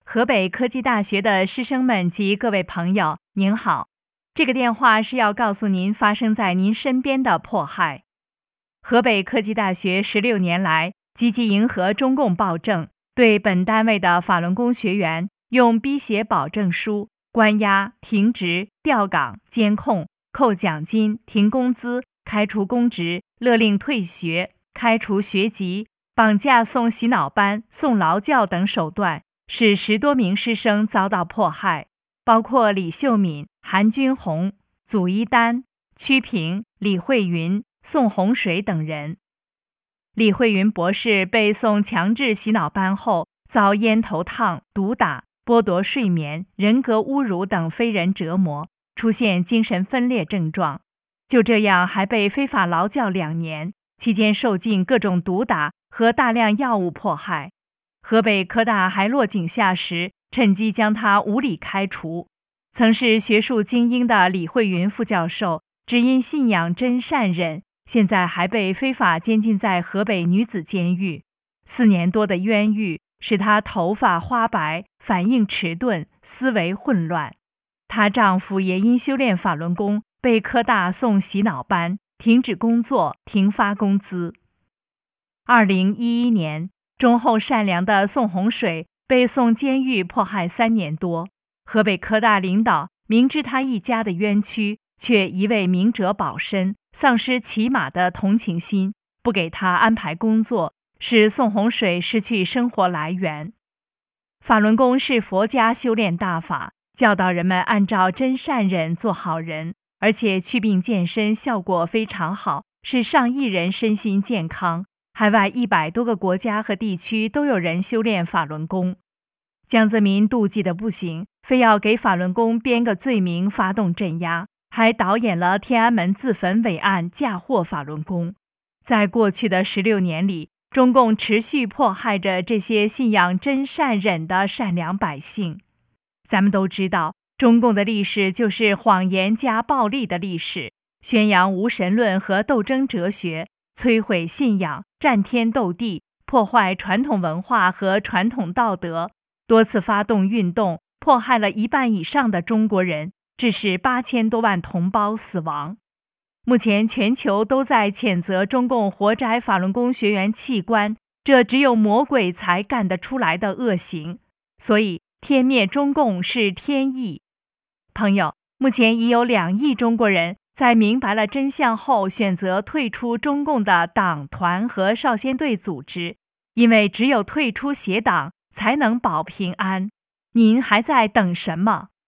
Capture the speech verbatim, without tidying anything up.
河北科技大学的师生们及各位朋友，您好。这个电话是要告诉您发生在您身边的迫害。河北科技大学十六年来积极迎合中共暴政，对本单位的法轮功学员用逼写保证书、关押、停职、调岗、监控、扣奖金、停工资、开除公职、勒令退学、开除学籍、绑架送洗脑班、送劳教等手段，使十多名师生遭到迫害，包括李秀敏、韩军红、祖一丹、曲平、李慧云、宋洪水等人。李慧云博士被送强制洗脑班后，遭烟头烫、毒打、剥夺睡眠、人格侮辱等非人折磨，出现精神分裂症状。就这样还被非法劳教两年，期间受尽各种毒打和大量药物迫害。河北科大还落井下石，趁机将他无理开除。曾是学术精英的李慧云副教授，只因信仰真善忍，现在还被非法监禁在河北女子监狱。四年多的冤狱，使她头发花白，反应迟钝，思维混乱。她丈夫也因修炼法轮功，被科大送洗脑班，停止工作，停发工资。二零一一年，忠厚善良的宋洪水被送监狱迫害三年多，河北科大领导明知他一家的冤屈，却一味明哲保身，丧失起码的同情心，不给他安排工作，使宋洪水失去生活来源。法轮功是佛家修炼大法，教导人们按照真善忍做好人，而且祛病健身效果非常好，使上亿人身心健康。海外一百多个国家和地区都有人修炼法轮功。江泽民妒忌的不行，非要给法轮功编个罪名发动镇压，还导演了天安门自焚伟案，嫁祸法轮功。在过去的十六年里，中共持续迫害着这些信仰真善忍的善良百姓。咱们都知道，中共的历史就是谎言加暴力的历史，宣扬无神论和斗争哲学，摧毁信仰，战天斗地，破坏传统文化和传统道德，多次发动运动，迫害了一半以上的中国人，致使八千多万同胞死亡。目前全球都在谴责中共活摘法轮功学员器官，这只有魔鬼才干得出来的恶行。所以天灭中共是天意。朋友，目前已有两亿中国人在明白了真相后，选择退出中共的党团和少先队组织，因为只有退出邪党，才能保平安。您还在等什么？